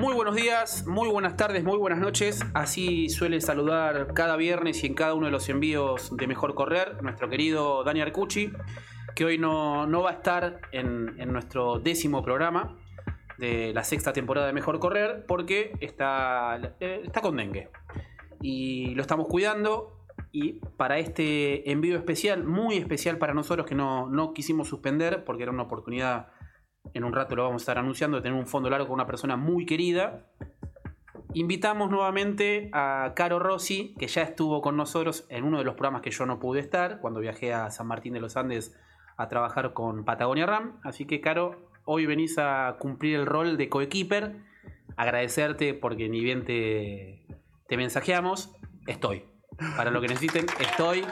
Muy buenos días, muy buenas tardes, muy buenas noches. Así suele saludar cada viernes y en cada uno de los envíos de Mejor Correr nuestro querido Dani Arcucci, que hoy no va a estar en nuestro 10º programa de la 6ª temporada de Mejor Correr porque está con dengue y lo estamos cuidando. Y para este envío especial, muy especial para nosotros, que no quisimos suspender porque era una oportunidad, en un rato lo vamos a estar anunciando, de tener un fondo largo con una persona muy querida, invitamos nuevamente a Caro Rossi, que ya estuvo con nosotros en uno de los programas que yo no pude estar cuando viajé a San Martín de los Andes a trabajar con Patagonia Ram. Así que, Caro, hoy venís a cumplir el rol de coequiper. Agradecerte porque ni bien te mensajeamos, estoy. Para lo que necesiten, estoy.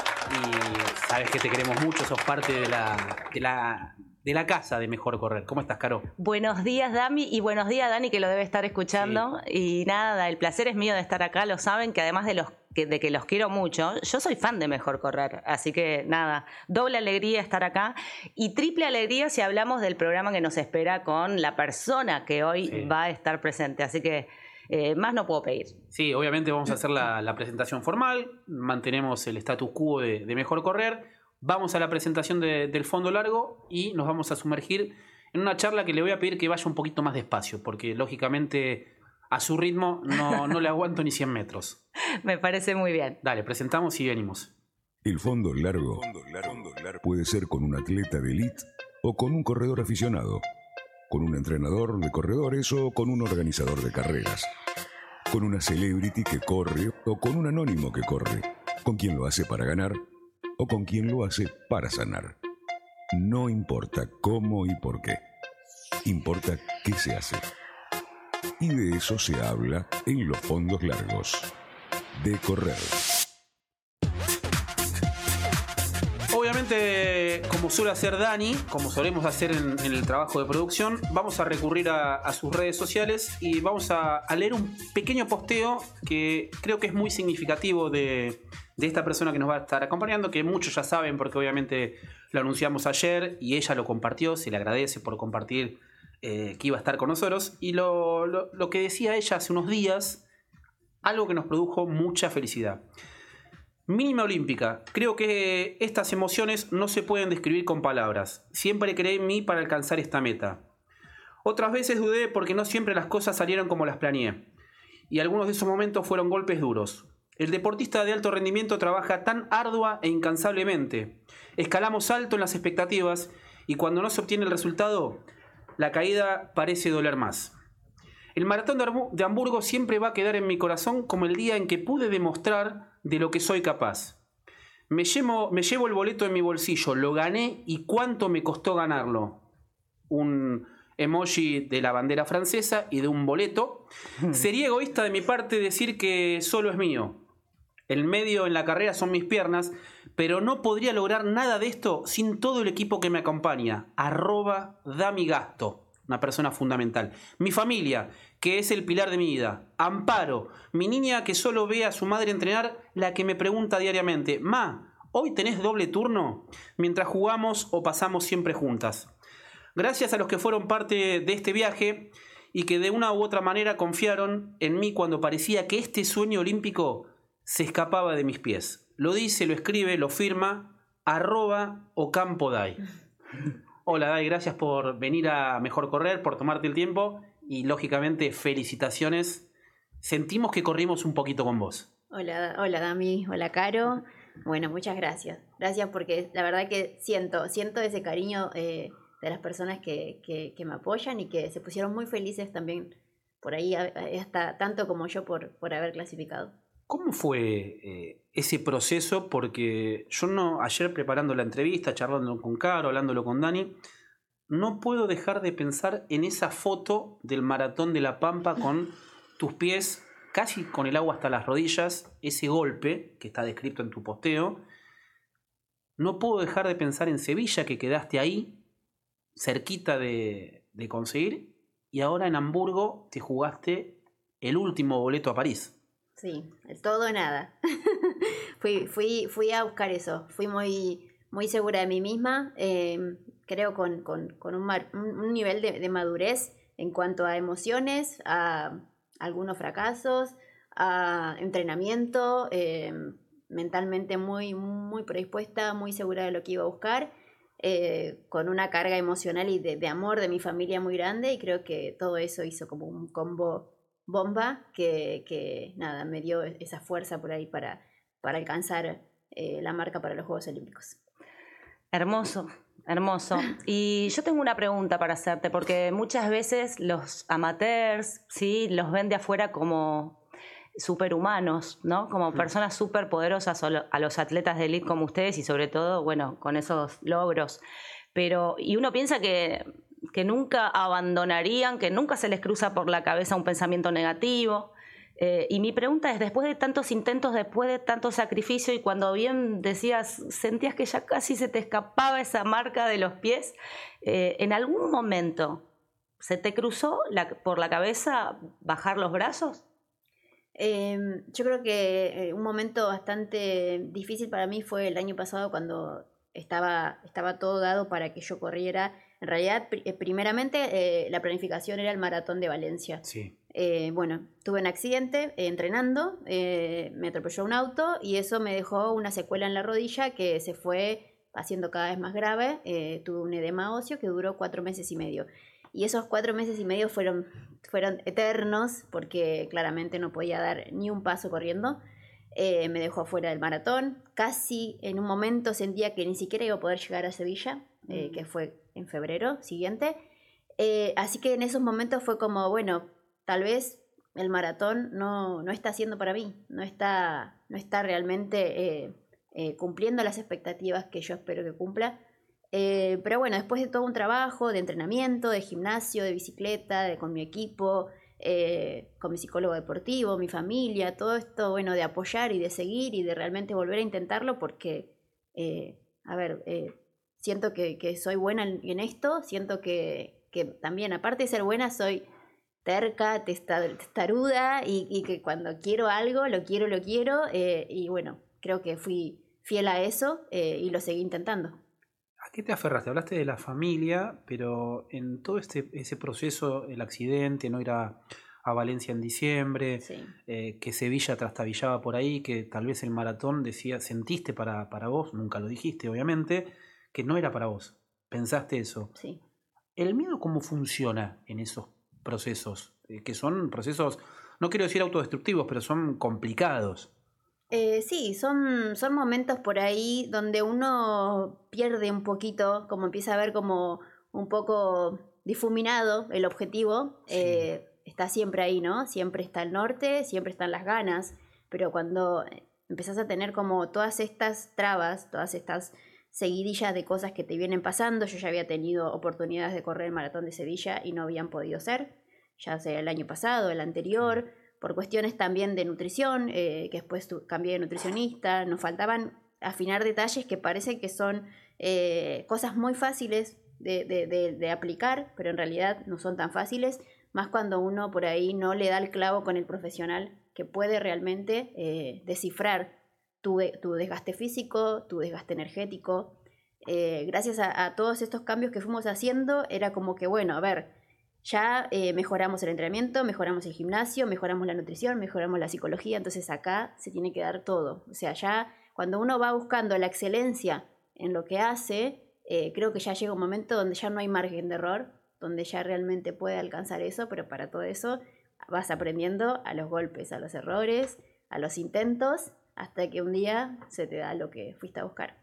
Y sabes que te queremos mucho, sos parte de la casa de Mejor Correr. ¿Cómo estás, Caro? Buenos días, Dami, y buenos días, Dani, que lo debe estar escuchando. Sí. Y nada, el placer es mío de estar acá. Lo saben que además de que los quiero mucho, yo soy fan de Mejor Correr. Así que nada, doble alegría estar acá y triple alegría si hablamos del programa que nos espera con la persona que hoy va a estar presente. Así que más no puedo pedir. Sí, obviamente vamos a hacer la presentación formal, mantenemos el status quo de Mejor Correr, vamos a la presentación del fondo largo y nos vamos a sumergir en una charla que le voy a pedir que vaya un poquito más despacio, porque lógicamente a su ritmo no le aguanto ni 100 metros. Me parece muy bien. Dale, presentamos y venimos. El fondo largo puede ser con un atleta de élite o con un corredor aficionado, con un entrenador de corredores o con un organizador de carreras, con una celebrity que corre o con un anónimo que corre, con quien lo hace para ganar o con quien lo hace para sanar. No importa cómo y por qué, importa qué se hace. Y de eso se habla en los fondos largos de correr. Obviamente, como suele hacer Dani, como solemos hacer en el trabajo de producción, vamos a recurrir a sus redes sociales y vamos a leer un pequeño posteo que creo que es muy significativo de esta persona que nos va a estar acompañando, que muchos ya saben porque obviamente lo anunciamos ayer y ella lo compartió, se le agradece por compartir que iba a estar con nosotros. Y lo que decía ella hace unos días, algo que nos produjo mucha felicidad. Mínima olímpica. Creo que estas emociones no se pueden describir con palabras. Siempre creí en mí para alcanzar esta meta. Otras veces dudé porque no siempre las cosas salieron como las planeé. Y algunos de esos momentos fueron golpes duros. El deportista de alto rendimiento trabaja tan ardua e incansablemente. Escalamos alto en las expectativas y cuando no se obtiene el resultado, la caída parece doler más. El maratón de Hamburgo siempre va a quedar en mi corazón como el día en que pude demostrar de lo que soy capaz. Me llevo el boleto en mi bolsillo, lo gané y cuánto me costó ganarlo. Un emoji de la bandera francesa y de un boleto. Sería egoísta de mi parte decir que solo es mío. El medio en la carrera son mis piernas, pero no podría lograr nada de esto sin todo el equipo que me acompaña. @DamiGasto. Una persona fundamental. Mi familia, que es el pilar de mi vida. Amparo, mi niña que solo ve a su madre entrenar, la que me pregunta diariamente: Ma, ¿hoy tenés doble turno? Mientras jugamos o pasamos siempre juntas. Gracias a los que fueron parte de este viaje y que de una u otra manera confiaron en mí cuando parecía que este sueño olímpico se escapaba de mis pies. Lo dice, lo escribe, lo firma, @OcampoDai. Hola, Dai, gracias por venir a Mejor Correr, por tomarte el tiempo y lógicamente felicitaciones. Sentimos que corrimos un poquito con vos. Hola Dami, hola Caro. Bueno, muchas gracias. Gracias porque la verdad que siento ese cariño de las personas que me apoyan y que se pusieron muy felices también por ahí, hasta tanto como yo por haber clasificado. ¿Cómo fue ese proceso? Porque yo ayer preparando la entrevista, charlando con Caro, hablándolo con Dani, no puedo dejar de pensar en esa foto del Maratón de la Pampa con tus pies casi con el agua hasta las rodillas, ese golpe que está descrito en tu posteo. No puedo dejar de pensar en Sevilla, que quedaste ahí, cerquita de conseguir, y ahora en Hamburgo te jugaste el último boleto a París. Sí, el todo o nada. fui a buscar eso. Fui muy segura de mí misma. Creo con un nivel de madurez en cuanto a emociones, a algunos fracasos, a entrenamiento, mentalmente muy, muy predispuesta, muy segura de lo que iba a buscar, con una carga emocional y de amor de mi familia muy grande, y creo que todo eso hizo como un combo bomba que nada, me dio esa fuerza por ahí para alcanzar la marca para los Juegos Olímpicos. Hermoso, hermoso. Y yo tengo una pregunta para hacerte, porque muchas veces los amateurs, ¿sí?, los ven de afuera como superhumanos, ¿no? Como personas súper poderosas a los atletas de élite como ustedes, y sobre todo, bueno, con esos logros. Y uno piensa que nunca abandonarían, que nunca se les cruza por la cabeza un pensamiento negativo. Y mi pregunta es, después de tantos intentos, después de tanto sacrificio, y cuando bien decías, sentías que ya casi se te escapaba esa marca de los pies, ¿en algún momento se te cruzó por la cabeza bajar los brazos? Yo creo que un momento bastante difícil para mí fue el año pasado, cuando estaba todo dado para que yo corriera. En realidad, primeramente, la planificación era el maratón de Valencia. Sí. Bueno, tuve un accidente entrenando, me atropelló un auto y eso me dejó una secuela en la rodilla que se fue haciendo cada vez más grave. Tuve un edema óseo que duró 4 meses y medio. Y esos 4 meses y medio fueron eternos, porque claramente no podía dar ni un paso corriendo. Me dejó fuera del maratón. Casi en un momento sentía que ni siquiera iba a poder llegar a Sevilla, que fue en febrero siguiente. Así que en esos momentos fue como, bueno, tal vez el maratón no está haciendo para mí, no está realmente cumpliendo las expectativas que yo espero que cumpla. Pero bueno, después de todo un trabajo de entrenamiento, de gimnasio, de bicicleta, con mi equipo, con mi psicólogo deportivo, mi familia, todo esto, bueno, de apoyar y de seguir y de realmente volver a intentarlo, porque, siento que soy buena en esto, siento que también, aparte de ser buena, soy terca, testaruda, y que cuando quiero algo, lo quiero, y bueno, creo que fui fiel a eso y lo seguí intentando. ¿A qué te aferraste? Hablaste de la familia, pero en todo ese proceso, el accidente, no ir a Valencia en diciembre, Sí. Que Sevilla trastabillaba por ahí, que tal vez el maratón sentiste para vos, nunca lo dijiste obviamente, que no era para vos. Pensaste eso. Sí. ¿El miedo cómo funciona en esos procesos? Que son procesos, no quiero decir autodestructivos, pero son complicados. Sí, son momentos por ahí donde uno pierde un poquito, como empieza a ver como un poco difuminado el objetivo. Sí. Está siempre ahí, ¿no? Siempre está el norte, siempre están las ganas, pero cuando empezás a tener como todas estas trabas, todas estas seguidillas de cosas que te vienen pasando. Yo ya había tenido oportunidades de correr el maratón de Sevilla y no habían podido ser, ya sea el año pasado, el anterior, por cuestiones también de nutrición, que después cambié de nutricionista. Nos faltaban afinar detalles que parece que son cosas muy fáciles de aplicar, pero en realidad no son tan fáciles, más cuando uno por ahí no le da el clavo con el profesional que puede realmente descifrar tu desgaste físico, tu desgaste energético. Gracias a todos estos cambios que fuimos haciendo, era como que, bueno, a ver, ya mejoramos el entrenamiento, mejoramos el gimnasio, mejoramos la nutrición, mejoramos la psicología, entonces acá se tiene que dar todo. O sea, ya cuando uno va buscando la excelencia en lo que hace, creo que ya llega un momento donde ya no hay margen de error, donde ya realmente puede alcanzar eso, pero para todo eso vas aprendiendo a los golpes, a los errores, a los intentos, hasta que un día se te da lo que fuiste a buscar.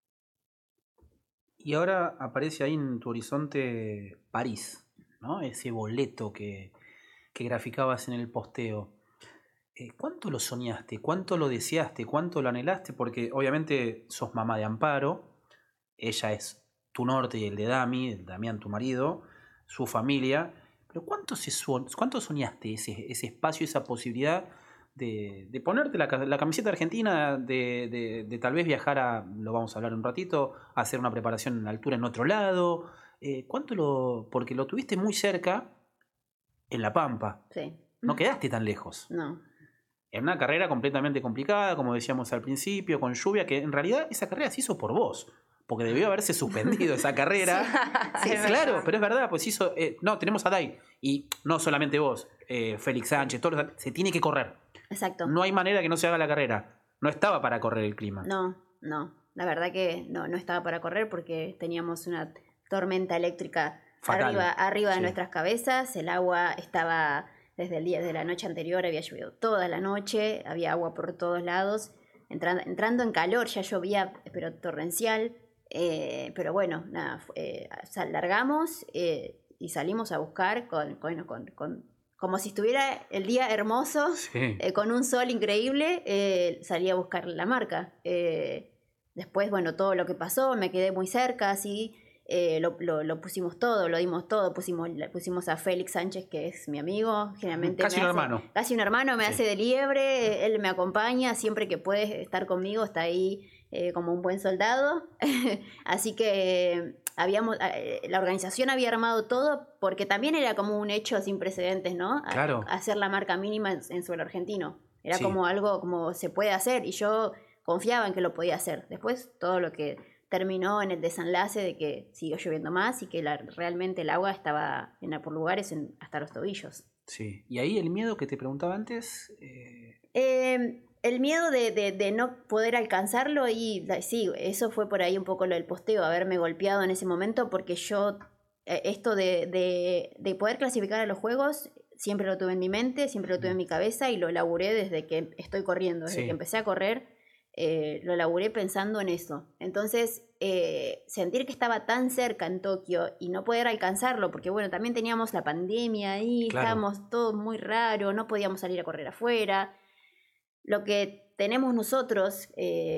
Y ahora aparece ahí en tu horizonte París, ¿no? Ese boleto que graficabas en el posteo. ¿Cuánto lo soñaste? ¿Cuánto lo deseaste? ¿Cuánto lo anhelaste? Porque obviamente sos mamá de Amparo, ella es tu norte y el de Damián, tu marido, su familia. Pero ¿cuánto soñaste ese espacio, esa posibilidad de ponerte la camiseta argentina, de tal vez viajar lo vamos a hablar un ratito, a hacer una preparación en altura en otro lado? Porque lo tuviste muy cerca en La Pampa. Sí. No quedaste tan lejos. No. En una carrera completamente complicada, como decíamos al principio, con lluvia, que en realidad esa carrera se hizo por vos. porque debió haberse suspendido esa carrera. Sí, Claro, pero es verdad, pues hizo... no, tenemos a Dai, y no solamente vos, Félix Sánchez, se tiene que correr. Exacto. No hay manera que no se haga la carrera. No estaba para correr el clima. No. La verdad que no estaba para correr porque teníamos una tormenta eléctrica Fatal. arriba de Sí. nuestras cabezas. El agua estaba desde la noche anterior, había llovido toda la noche, había agua por todos lados. Entrando en calor, ya llovía, pero torrencial. Pero bueno, nada, largamos y salimos a buscar como si estuviera el día hermoso, Sí. con un sol increíble. Salí a buscar la marca. Después, bueno, todo lo que pasó, me quedé muy cerca, así, lo pusimos todo, lo dimos todo, pusimos a Félix Sánchez, que es mi amigo, generalmente Casi un hermano. Casi un hermano, me Sí. hace de liebre, él me acompaña, siempre que puede estar conmigo, está ahí como un buen soldado. Así que la organización había armado todo, porque también era como un hecho sin precedentes, ¿no? Claro. Hacer la marca mínima en suelo argentino. Era Sí. como algo como se puede hacer, y yo confiaba en que lo podía hacer. Después todo lo que terminó en el desenlace de que siguió lloviendo más y que realmente el agua estaba por lugares hasta los tobillos. Sí. Y ahí el miedo que te preguntaba antes... El miedo de no poder alcanzarlo, y sí, eso fue por ahí un poco lo del posteo, haberme golpeado en ese momento, porque yo, esto de poder clasificar a los juegos, siempre lo tuve en mi mente, siempre lo tuve en mi cabeza, y lo laburé desde que estoy corriendo, desde Sí. que empecé a correr, lo laburé pensando en eso. Entonces, sentir que estaba tan cerca en Tokio y no poder alcanzarlo, porque bueno, también teníamos la pandemia ahí, Claro. estábamos todos muy raros, no podíamos salir a correr afuera. Lo que tenemos nosotros,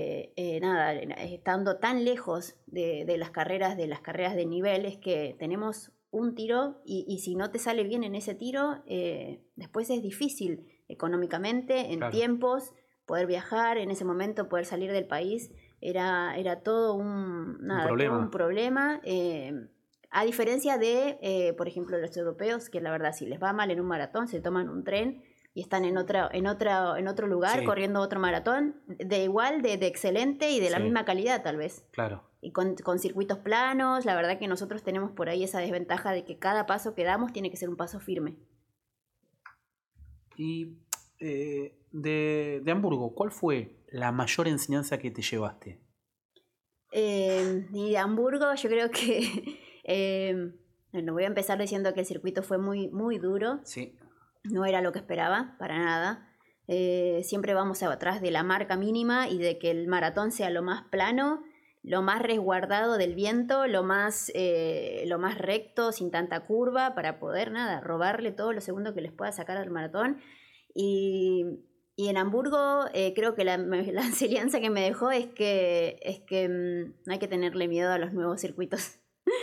estando tan lejos de las carreras de nivel, es que tenemos un tiro, y si no te sale bien en ese tiro, después es difícil económicamente, en Claro. tiempos, poder viajar, en ese momento poder salir del país, era todo problema. todo un problema. A diferencia de, por ejemplo, los europeos, que la verdad, si les va mal en un maratón, se toman un tren y están en otro lugar, Sí. corriendo otro maratón, de igual, de excelente y de la Sí. misma calidad, tal vez. Claro. Y con circuitos planos, la verdad que nosotros tenemos por ahí esa desventaja de que cada paso que damos tiene que ser un paso firme. Y de Hamburgo, ¿cuál fue la mayor enseñanza que te llevaste? Y de Hamburgo, yo creo que bueno, voy a empezar diciendo que el circuito fue muy, muy duro. Sí. No era lo que esperaba, para nada. Siempre vamos atrás de la marca mínima y de que el maratón sea lo más plano, lo más resguardado del viento, lo más recto, sin tanta curva, para poder, robarle todos los segundos que les pueda sacar al maratón. Y en Hamburgo, creo que la enseñanza que me dejó es que no hay que tenerle miedo a los nuevos circuitos.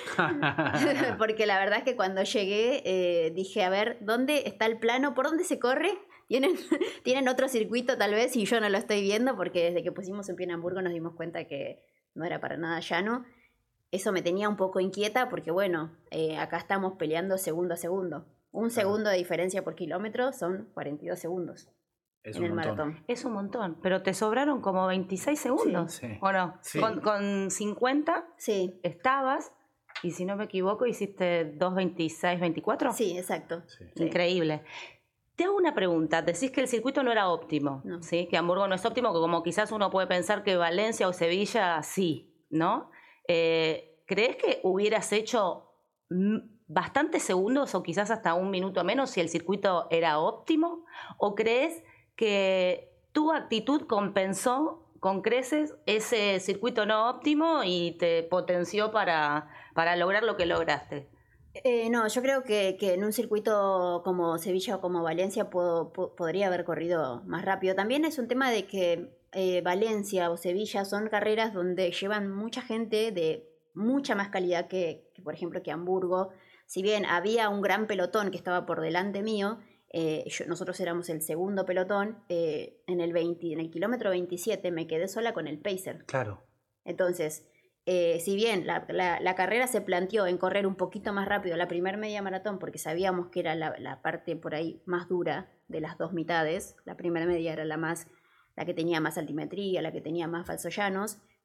Porque la verdad es que cuando llegué, dije, a ver, ¿dónde está el plano? ¿Por dónde se corre? ¿Tienen otro circuito tal vez y yo no lo estoy viendo? Porque desde que pusimos en pie en Hamburgo nos dimos cuenta que no era para nada llano. Eso me tenía un poco inquieta porque, bueno, acá estamos peleando segundo a segundo. Un segundo de diferencia por kilómetro son 42 segundos Es en un el montón. maratón. Es un montón, pero te sobraron como 26 segundos, Sí, sí. ¿o no? Sí. Con 50 Sí, estabas, y si no me equivoco, hiciste 2.26, 24. sí, exacto. Sí. Sí. Increíble. Te hago una pregunta. Decís que el circuito no era óptimo, No. ¿sí? Que Hamburgo no es óptimo, que como quizás uno puede pensar que Valencia o Sevilla sí, ¿no? ¿Crees que hubieras hecho bastantes segundos o quizás hasta un minuto menos si el circuito era óptimo? ¿O crees que tu actitud compensó con creces ese circuito no óptimo y te potenció para lograr lo que lograste? No, yo creo que en un circuito como Sevilla o como Valencia podría haber corrido más rápido. También es un tema de que Valencia o Sevilla son carreras donde llevan mucha gente de mucha más calidad que por ejemplo, que Hamburgo. Si bien había un gran pelotón que estaba por delante mío, nosotros éramos el segundo pelotón, en el kilómetro 27 me quedé sola con el pacer. Claro. Entonces, si bien la carrera se planteó en correr un poquito más rápido la primer media maratón, porque sabíamos que era la parte por ahí más dura de las dos mitades, la primera media era la que tenía más altimetría, la que tenía más falsollanos,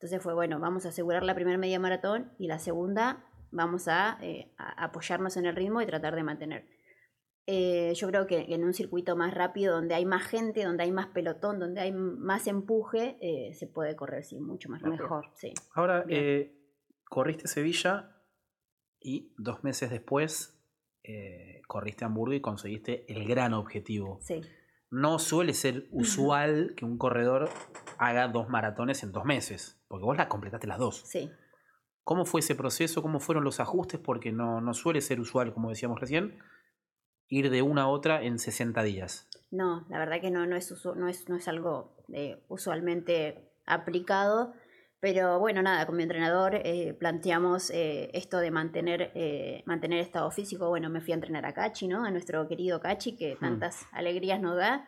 Entonces fue, bueno, vamos a asegurar la primera media maratón y la segunda vamos a apoyarnos en el ritmo y tratar de mantener. Yo creo que en un circuito más rápido, donde hay más gente, donde hay más pelotón, donde hay más empuje, se puede correr mucho más rápido. Mejor. Sí. Ahora, corriste Sevilla y 2 meses después corriste Hamburgo y conseguiste el gran objetivo. Sí. No suele ser usual que un corredor haga 2 maratones en 2 meses, porque vos las completaste las 2. Sí. ¿Cómo fue ese proceso? ¿Cómo fueron los ajustes? Porque no suele ser usual, como decíamos recién, ir de una a otra en 60 días. No, la verdad que no es algo usualmente aplicado, pero bueno, nada, con mi entrenador planteamos esto de mantener estado físico. Bueno, me fui a entrenar a Cachi, ¿no? A nuestro querido Cachi, que tantas alegrías nos da.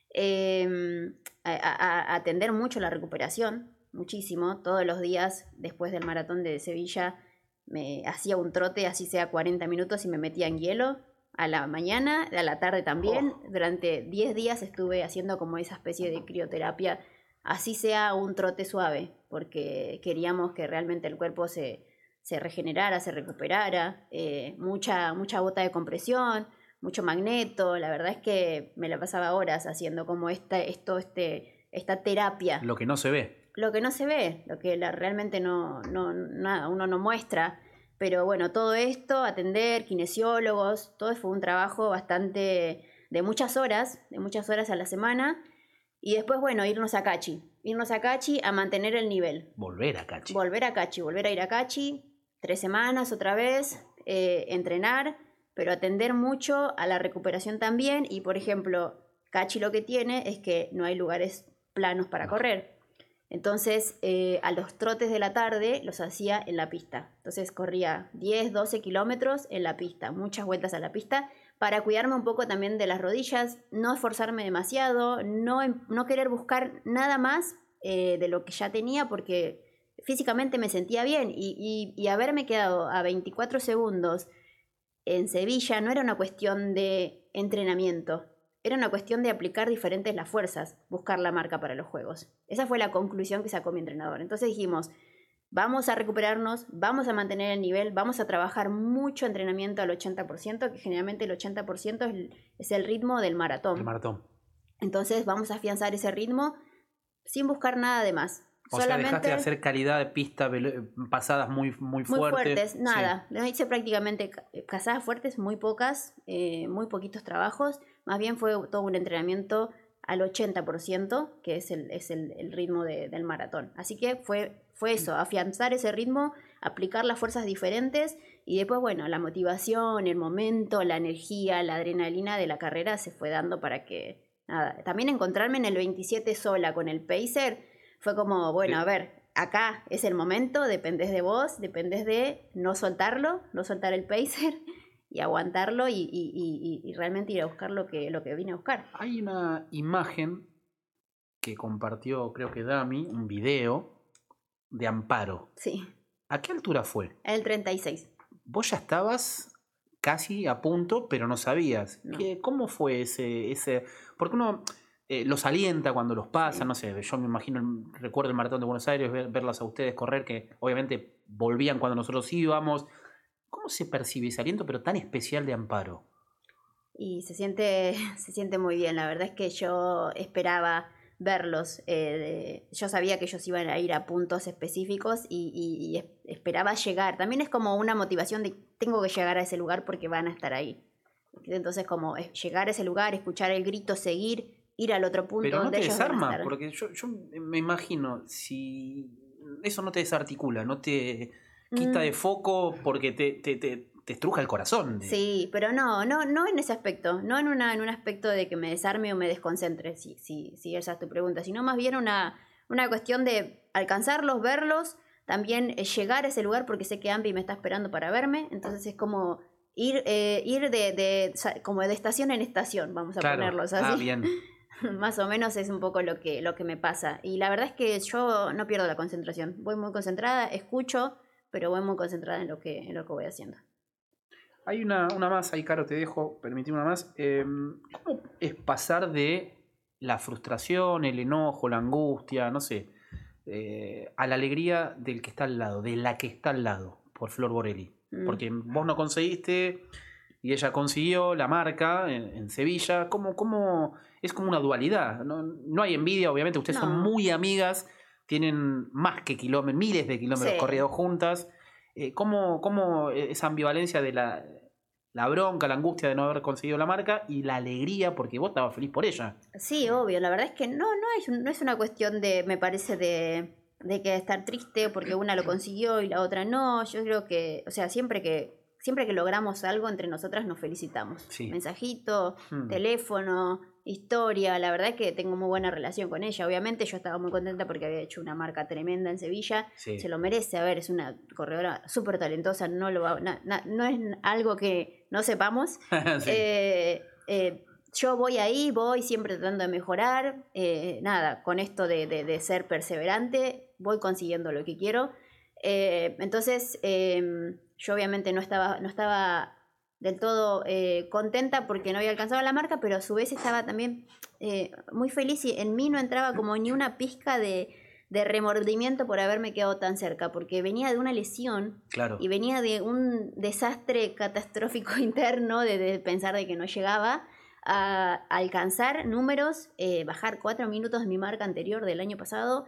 A atender mucho la recuperación, muchísimo. Todos los días, después del maratón de Sevilla, me hacía un trote, así sea 40 minutos, y me metía en hielo. A la mañana, a la tarde también. Durante 10 días estuve haciendo como esa especie de crioterapia, así sea un trote suave, porque queríamos que realmente el cuerpo se regenerara, se recuperara. Mucha bota de compresión, mucho magneto. La verdad es que me la pasaba horas haciendo como esta terapia. Lo que no se ve. Lo que no se ve, lo que realmente uno no muestra. Pero bueno, todo esto, atender, kinesiólogos, todo fue un trabajo bastante de muchas horas a la semana. Y después, bueno, irnos a Cachi a mantener el nivel. Volver a Cachi. Volver a ir a Cachi, 3 semanas otra vez, entrenar, pero atender mucho a la recuperación también. Y por ejemplo, Cachi lo que tiene es que no hay lugares planos para correr. Entonces, a los trotes de la tarde los hacía en la pista. Entonces corría 10, 12 kilómetros en la pista, muchas vueltas a la pista, para cuidarme un poco también de las rodillas, no esforzarme demasiado, no querer buscar nada más de lo que ya tenía, porque físicamente me sentía bien. Y haberme quedado a 24 segundos en Sevilla no era una cuestión de entrenamiento. Era una cuestión de aplicar diferentes las fuerzas, buscar la marca para los juegos. Esa fue la conclusión que sacó mi entrenador. Entonces dijimos, vamos a recuperarnos, vamos a mantener el nivel, vamos a trabajar mucho entrenamiento al 80%, que generalmente el 80% es el ritmo del maratón. El maratón. Entonces vamos a afianzar ese ritmo sin buscar nada de más. O sea, dejaste de hacer calidad de pista, pasadas muy fuertes. Muy fuertes, nada. Sí. No hice prácticamente pasadas fuertes, muy pocas, muy poquitos trabajos. Más bien fue todo un entrenamiento al 80%, que es el ritmo del maratón. Así que fue eso, afianzar ese ritmo, aplicar las fuerzas diferentes, y después, bueno, la motivación, el momento, la energía, la adrenalina de la carrera se fue dando para que, nada. También encontrarme en el 27 sola con el pacer fue como, bueno, a ver, acá es el momento, dependes de vos, dependes de no soltarlo, no soltar el pacer y aguantarlo y realmente ir a buscar lo que vine a buscar. Hay una imagen que compartió, creo que Dami, un video de Amparo. Sí. ¿A qué altura fue? El 36. Vos ya estabas casi a punto, pero no sabías. No. ¿Cómo fue ese? Porque uno los alienta cuando los pasa, no sé, yo me imagino, recuerdo el maratón de Buenos Aires, verlas a ustedes correr, que obviamente volvían cuando nosotros íbamos. ¿Cómo se percibe ese aliento, pero tan especial de Amparo? Y se siente muy bien. La verdad es que yo esperaba verlos. Yo sabía que ellos iban a ir a puntos específicos y esperaba llegar. También es como una motivación de tengo que llegar a ese lugar porque van a estar ahí. Entonces, como llegar a ese lugar, escuchar el grito, seguir, ir al otro punto. Pero no donde te ellos van a desarma, estar. porque yo me imagino, si eso no te desarticula, no te quita de foco porque te estruja el corazón. Sí, pero no en ese aspecto, no en un aspecto de que me desarme o me desconcentre, si esa es tu pregunta, sino más bien una cuestión de alcanzarlos, verlos, también llegar a ese lugar porque sé que Ambi me está esperando para verme, entonces es como ir como de estación en estación, vamos a ponerlos así. Ah, bien. Más o menos es un poco lo que me pasa. Y la verdad es que yo no pierdo la concentración. Voy muy concentrada, escucho, pero voy muy concentrada en lo que voy haciendo. Hay una más, ahí Caro, te dejo, permitime una más. ¿Cómo es pasar de la frustración, el enojo, la angustia, no sé, a la alegría del que está al lado, de la que está al lado, por Flor Borelli. Porque vos no conseguiste y ella consiguió la marca en Sevilla. ¿Cómo? Es como una dualidad. No hay envidia, obviamente. Ustedes son muy amigas, tienen más que kilómetros, miles de kilómetros corridos juntas. ¿Cómo esa ambivalencia de la bronca, la angustia de no haber conseguido la marca y la alegría porque vos estabas feliz por ella? Sí, obvio. La verdad es que no es una cuestión de, me parece, de que estar triste porque una lo consiguió y la otra no. Yo creo que, o sea, siempre que logramos algo entre nosotras nos felicitamos. Sí. Mensajito, teléfono, historia. La verdad es que tengo muy buena relación con ella. Obviamente yo estaba muy contenta porque había hecho una marca tremenda en Sevilla. Sí. Se lo merece. A ver, es una corredora súper talentosa. No es algo que no sepamos. Sí. Yo voy ahí, voy siempre tratando de mejorar. Con esto de ser perseverante, voy consiguiendo lo que quiero. Entonces, yo obviamente no estaba del todo contenta porque no había alcanzado la marca, pero a su vez estaba también muy feliz y en mí no entraba como ni una pizca de remordimiento por haberme quedado tan cerca, porque venía de una lesión. Claro. Y venía de un desastre catastrófico interno de pensar de que no llegaba a alcanzar números, bajar 4 minutos de mi marca anterior del año pasado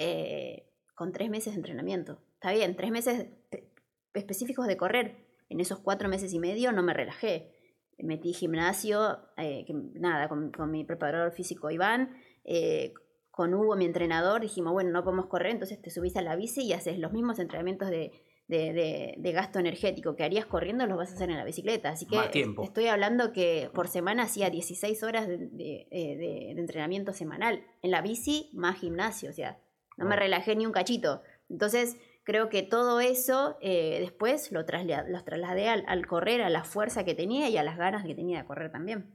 con 3 meses de entrenamiento. Está bien, 3 meses específicos de correr. En esos 4 meses y medio no me relajé. Metí gimnasio, con mi preparador físico Iván, con Hugo, mi entrenador. Dijimos, bueno, no podemos correr, entonces te subís a la bici y haces los mismos entrenamientos de gasto energético que harías corriendo, los vas a hacer en la bicicleta. Así que estoy hablando que por semana hacía 16 horas de entrenamiento semanal en la bici más gimnasio. O sea, no me relajé ni un cachito. Entonces creo que todo eso después los trasladé al correr, a la fuerza que tenía y a las ganas que tenía de correr también.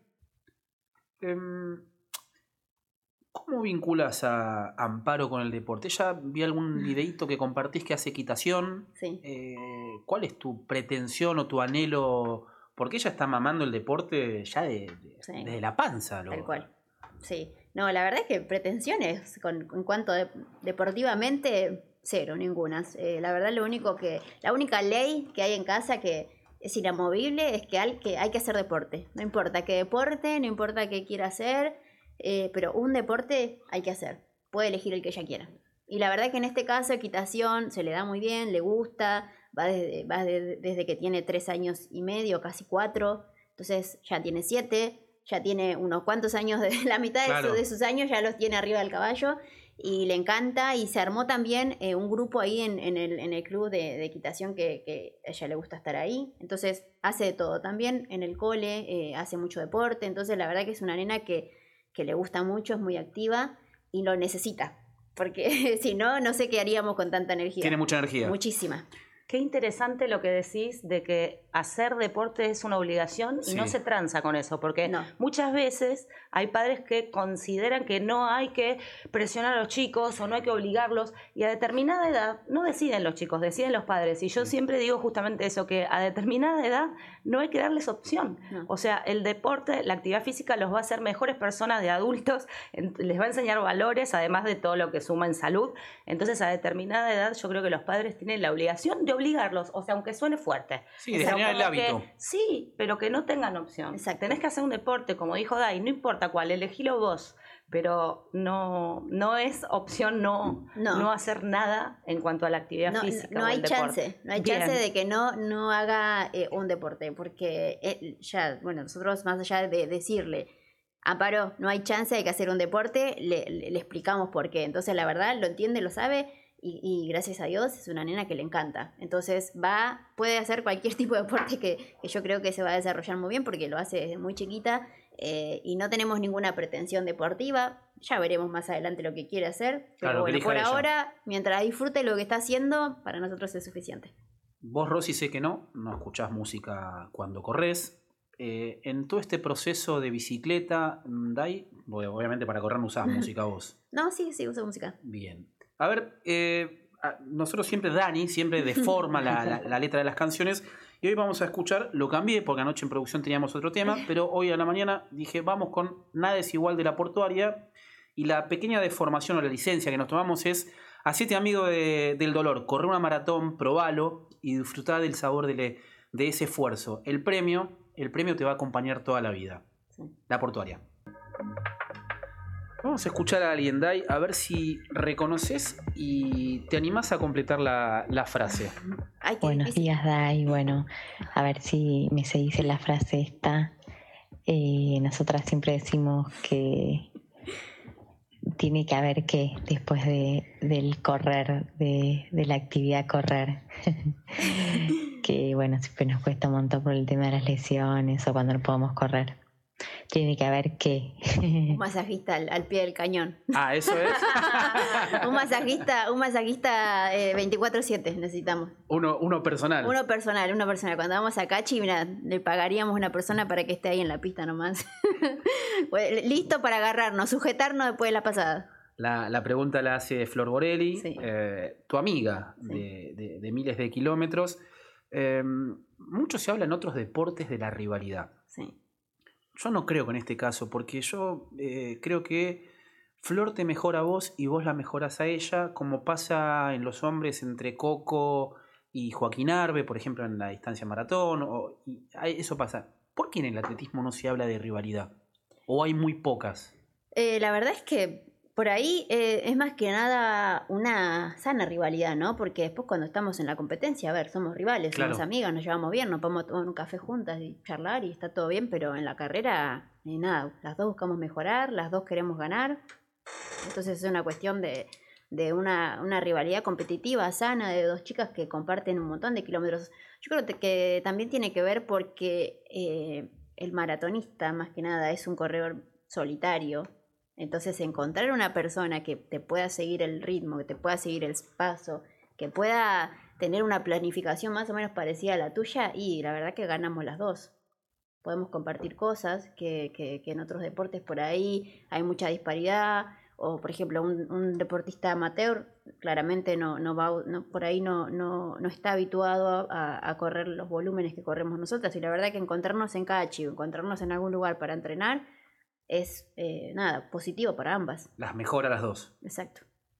¿Cómo vinculas a Amparo con el deporte? Ya vi algún videíto que compartís que hace equitación. Sí. ¿Cuál es tu pretensión o tu anhelo? Porque ella está mamando el deporte ya desde la panza. Tal cual. Sí. No, la verdad es que pretensiones en cuanto deportivamente, cero, ninguna. La verdad la única ley que hay en casa que es inamovible es que hay que hacer deporte. No importa qué deporte, no importa qué quiera hacer. Pero un deporte hay que hacer, puede elegir el que ella quiera. Y la verdad que en este caso equitación se le da muy bien, le gusta, va desde que tiene 3 años y medio, casi 4, entonces ya tiene 7, ya tiene unos cuantos años, la mitad de sus años ya los tiene arriba del caballo y le encanta. Y se armó también un grupo ahí en el club de equitación que a ella le gusta estar ahí, entonces hace de todo, también en el cole hace mucho deporte. Entonces la verdad que es una nena que le gusta mucho, es muy activa y lo necesita, porque si no, no sé qué haríamos con tanta energía. Tiene mucha energía. Muchísima. Qué interesante lo que decís de que hacer deporte es una obligación y no se tranza con eso, porque muchas veces hay padres que consideran que no hay que presionar a los chicos o no hay que obligarlos, y a determinada edad no deciden los chicos, deciden los padres. Y yo siempre digo justamente eso, que a determinada edad no hay que darles opción. O sea, el deporte, la actividad física los va a hacer mejores personas de adultos, les va a enseñar valores, además de todo lo que suma en salud. Entonces, a determinada edad yo creo que los padres tienen la obligación de obligarlos, o sea, aunque suene fuerte. Sí, de generar el hábito. Sí, pero que no tengan opción. Exacto. Tenés que hacer un deporte, como dijo Dai, no importa cuál, elegilo vos, pero no es opción no hacer nada en cuanto a la actividad física. No hay chance, no hay chance de que no haga un deporte, porque nosotros más allá de decirle, Amparo, no hay chance de que hacer un deporte, le explicamos por qué. Entonces la verdad lo entiende, lo sabe. Y gracias a Dios es una nena que le encanta. Entonces puede hacer cualquier tipo de deporte que yo creo que se va a desarrollar muy bien, porque lo hace desde muy chiquita, y no tenemos ninguna pretensión deportiva. Ya veremos más adelante lo que quiere hacer. Pero bueno, por ahora, mientras disfrute lo que está haciendo, para nosotros es suficiente. Vos, Rosy, sé que no escuchás música cuando corres. En todo este proceso de bicicleta, Dai, obviamente para correr no usás música vos. No, sí, uso música. Bien. A ver, nosotros Dani siempre deforma la letra de las canciones, y hoy vamos a escuchar, lo cambié porque anoche en producción teníamos otro tema, pero hoy a la mañana dije vamos con Nada es igual de La Portuaria, y la pequeña deformación o la licencia que nos tomamos es Hacete amigo del dolor, corre una maratón, probalo y disfrutá del sabor de ese esfuerzo. El premio te va a acompañar toda la vida. Sí. La portuaria. Vamos a escuchar a alguien, Dai, a ver si reconoces y te animás a completar la frase. Ay, qué Buenos difícil. días, Dai. Bueno, a ver si me seguís en la frase esta. Nosotras siempre decimos que tiene que haber que después del correr, de la actividad correr. Que bueno, siempre nos cuesta un montón por el tema de las lesiones o cuando no podemos correr. Tiene que haber que. Un masajista al pie del cañón. Ah, eso es. un masajista 24/7 necesitamos. Uno personal. Uno personal. Cuando vamos a Cachi, mira, le pagaríamos a una persona para que esté ahí en la pista nomás. Listo para agarrarnos, sujetarnos después de la pasada. La pregunta la hace Flor Borelli, Sí. Tu amiga Sí. de miles de kilómetros. Mucho se habla en otros deportes de la rivalidad. Sí. Yo no creo que en este caso, porque yo creo que Flor te mejora a vos y vos la mejoras a ella, como pasa en los hombres entre Coco y Joaquín Arbe, por ejemplo, en la distancia maratón. Eso pasa. ¿Por qué en el atletismo no se habla de rivalidad? ¿O hay muy pocas? La verdad es que por ahí es más que nada una sana rivalidad, ¿no? Porque después cuando estamos en la competencia, a ver, somos rivales, Claro. somos amigas, nos llevamos bien, nos podemos tomar un café juntas y charlar y está todo bien, pero en la carrera, nada, las dos buscamos mejorar, las dos queremos ganar. Entonces es una cuestión de una rivalidad competitiva, sana, de dos chicas que comparten un montón de kilómetros. Yo creo que también tiene que ver porque el maratonista, más que nada, es un corredor solitario. Entonces encontrar una persona que te pueda seguir el ritmo, que te pueda seguir el paso, que pueda tener una planificación más o menos parecida a la tuya, y la verdad que ganamos las dos. Podemos compartir cosas que en otros deportes por ahí hay mucha disparidad, o por ejemplo un deportista amateur claramente por ahí no está habituado a correr los volúmenes que corremos nosotras, y la verdad que encontrarnos en Cachi o encontrarnos en algún lugar para entrenar es positivo para ambas. Las mejora las dos. Exacto.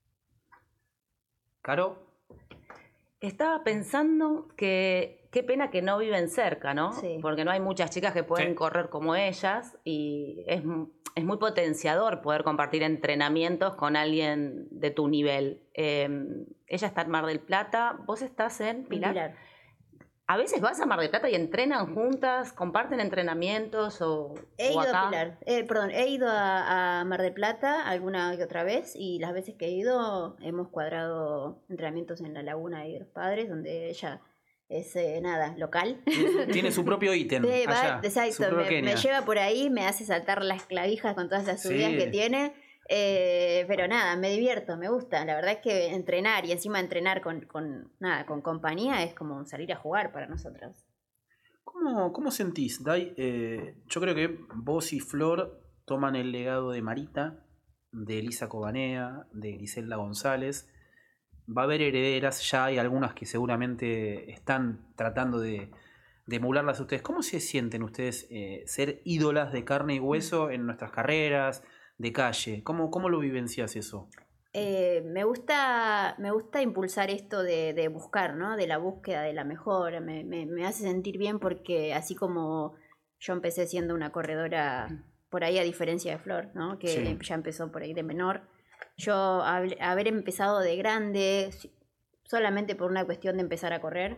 ¿Caro? Estaba pensando que qué pena que no viven cerca, ¿no? Sí. Porque no hay muchas chicas que pueden Sí. correr como ellas y es muy potenciador poder compartir entrenamientos con alguien de tu nivel. Ella está en Mar del Plata, vos estás en Pilar. A veces vas a Mar del Plata y entrenan juntas, comparten entrenamientos He ido acá. a Pilar, he ido a Mar del Plata alguna que otra vez, y las veces que he ido hemos cuadrado entrenamientos en la Laguna de los Padres, donde ella es local. Tiene su propio ítem. Sí, allá, su exacto, propio me Kenia. lleva por ahí, me hace saltar las clavijas con todas las subidas Sí. que tiene. Pero nada, me divierto, me gusta. La verdad es que entrenar y encima entrenar con compañía es como salir a jugar para nosotros. ¿Cómo sentís, Dai? Yo creo que vos y Flor toman el legado de Marita, de Elisa Cobanea, de Griselda González. Va a haber herederas, ya hay algunas que seguramente están tratando de emularlas a ustedes. ¿Cómo se sienten ustedes ser ídolas de carne y hueso en nuestras carreras, de calle? ¿Cómo lo vivencias eso? Me gusta impulsar esto de buscar, ¿no? De la búsqueda de la mejora. Me hace sentir bien porque así como yo empecé siendo una corredora por ahí, a diferencia de Flor, ¿no? Que Sí. ya empezó por ahí de menor. Yo haber empezado de grande solamente por una cuestión de empezar a correr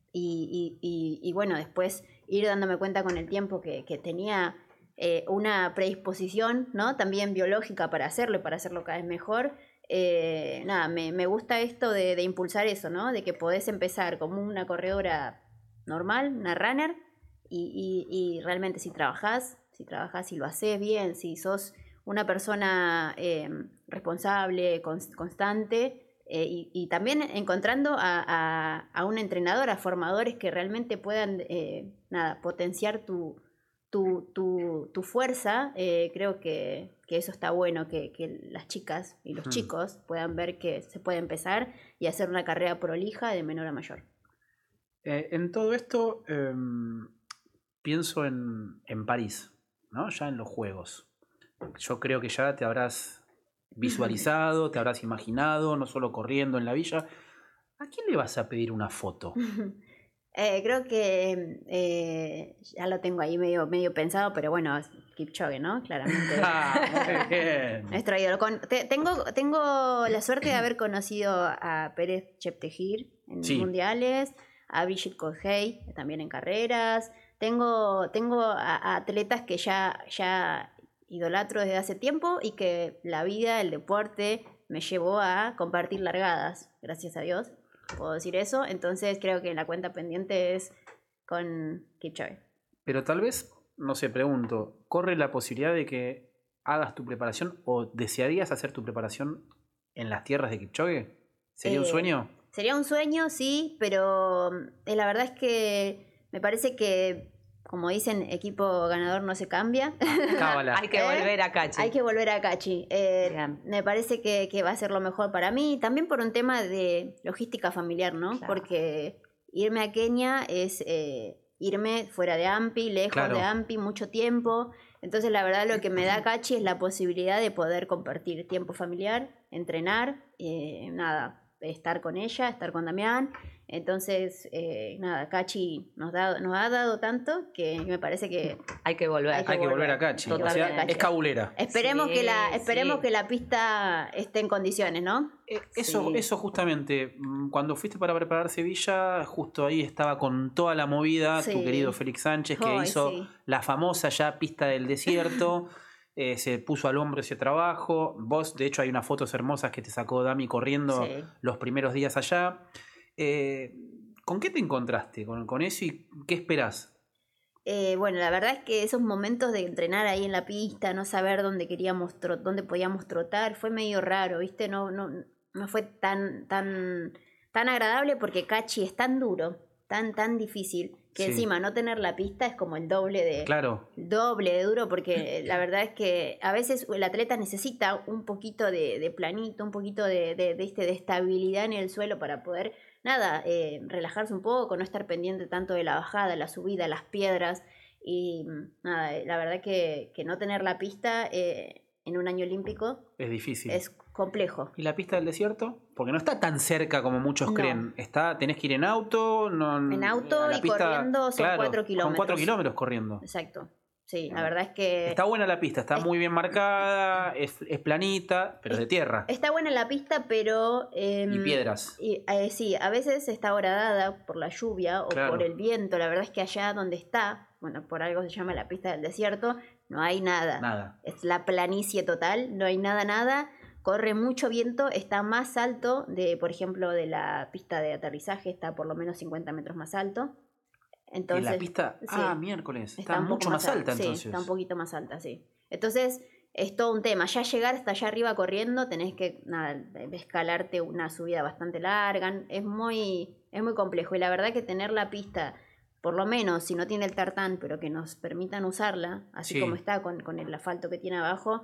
y bueno, después ir dándome cuenta con el tiempo que tenía una predisposición, ¿no? También biológica para hacerlo cada vez mejor. Me gusta esto de impulsar eso, ¿no? De que podés empezar como una corredora normal, una runner, y realmente si trabajás y lo haces bien, si sos una persona responsable, constante, y también encontrando a un entrenador, a formadores que realmente puedan potenciar tu fuerza. Creo que eso está bueno, que las chicas y los chicos puedan ver que se puede empezar y hacer una carrera prolija de menor a mayor. En todo esto pienso en París, ¿no? Ya en los Juegos. Yo creo que ya te habrás visualizado, te habrás imaginado, no solo corriendo en la villa. ¿A quién le vas a pedir una foto? Creo que ya lo tengo ahí medio pensado, pero bueno, Kipchoge, ¿no? Claramente. Muy bien. Nuestro ídolo. Tengo la suerte de haber conocido a Pérez Cheptegir en mundiales, a Brigitte Kosgei también en carreras. Tengo a atletas que ya idolatro desde hace tiempo y que la vida, el deporte, me llevó a compartir largadas, gracias a Dios. Puedo decir eso, entonces creo que la cuenta pendiente es con Kipchoge. Pero tal vez, no sé, pregunto, ¿corre la posibilidad de que hagas tu preparación o desearías hacer tu preparación en las tierras de Kipchoge? ¿Sería un sueño? Sería un sueño, sí, pero la verdad es que me parece que, como dicen, equipo ganador no se cambia. Cábala. Hay que volver a Cachi. Hay que volver a Cachi. Me parece que va a ser lo mejor para mí, también por un tema de logística familiar, ¿no? Claro. Porque irme a Kenia es irme fuera de AMPI, lejos de AMPI, mucho tiempo. Entonces, la verdad, lo que me da Cachi es la posibilidad de poder compartir tiempo familiar, entrenar, estar con ella, estar con Damián. Entonces, Cachi nos ha dado tanto que me parece que hay que volver. Hay que volver a Cachi. O sea, es cabulera. Esperemos que la pista esté en condiciones, ¿no? Eso justamente, cuando fuiste para preparar Sevilla, justo ahí estaba con toda la movida tu querido Félix Sánchez, que hizo la famosa ya pista del desierto. Se puso al hombro ese trabajo. Vos, de hecho, hay unas fotos hermosas que te sacó Dami corriendo los primeros días allá. ¿Con qué te encontraste con eso y qué esperás? Bueno, la verdad es que esos momentos de entrenar ahí en la pista, no saber dónde podíamos trotar, fue medio raro, ¿viste? No fue tan agradable porque Cachi es tan duro, tan difícil, que encima no tener la pista es como el doble de duro, porque la verdad es que a veces el atleta necesita un poquito de planito, un poquito de estabilidad en el suelo para poder relajarse un poco, no estar pendiente tanto de la bajada, la subida, las piedras. Y la verdad que no tener la pista en un año olímpico es difícil. Es complejo. ¿Y la pista del desierto? Porque no está tan cerca como muchos creen. Tenés que ir en auto. En auto y pista, corriendo son 4 kilómetros. Son 4 kilómetros corriendo. Exacto. Sí, la verdad es que... Está buena la pista, está muy bien marcada, es planita, pero es de tierra. Está buena la pista, pero... y piedras. Sí, a veces está horadada por la lluvia o por el viento. La verdad es que allá donde está, bueno, por algo se llama la pista del desierto, no hay nada. Es la planicie total, no hay nada. Corre mucho viento, está más alto por ejemplo, de la pista de aterrizaje, está por lo menos 50 metros más alto. Entonces, la pista, miércoles, está mucho más alta entonces. Sí, está un poquito más alta, sí. Entonces, es todo un tema. Ya llegar hasta allá arriba corriendo, tenés que escalarte una subida bastante larga. Es muy complejo. Y la verdad que tener la pista, por lo menos, si no tiene el tartán, pero que nos permitan usarla, así como está con el asfalto que tiene abajo,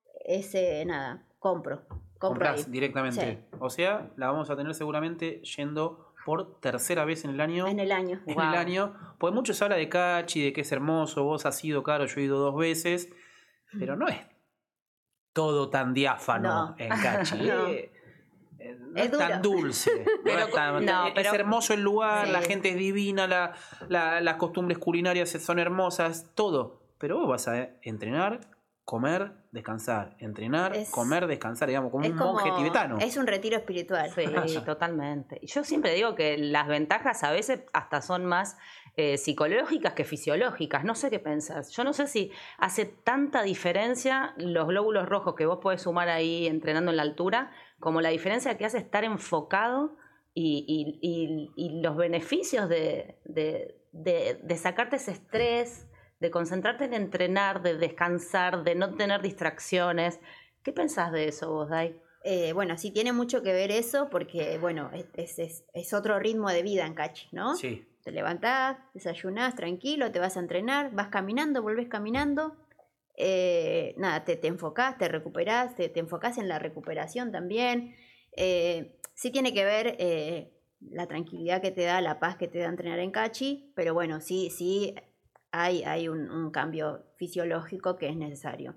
compro. Comprás directamente. Sí. O sea, la vamos a tener seguramente yendo por tercera vez en el año. En el año. Pues mucho se habla de Cachi, de que es hermoso. Vos has ido, Caro, yo he ido 2 veces. Pero no es todo tan diáfano en Cachi. No es tan dulce. Es hermoso el lugar, la gente es divina, las costumbres culinarias son hermosas, todo. Pero vos vas a entrenar, comer, descansar, entrenar, comer, descansar, digamos, como un monje tibetano. Es un retiro espiritual. Sí, totalmente. Yo siempre digo que las ventajas a veces hasta son más psicológicas que fisiológicas. No sé qué pensás. Yo no sé si hace tanta diferencia los glóbulos rojos que vos podés sumar ahí entrenando en la altura, como la diferencia que hace estar enfocado y los beneficios de sacarte ese estrés, de concentrarte en entrenar, de descansar, de no tener distracciones. ¿Qué pensás de eso vos, Dai? Bueno, sí tiene mucho que ver eso porque, bueno, es otro ritmo de vida en Cachi, ¿no? Sí. Te levantás, desayunás tranquilo, te vas a entrenar, vas caminando, volvés caminando. Te enfocás, te recuperás, te enfocás en la recuperación también. Sí tiene que ver la tranquilidad que te da, la paz que te da entrenar en Cachi, pero bueno, sí hay un cambio fisiológico que es necesario.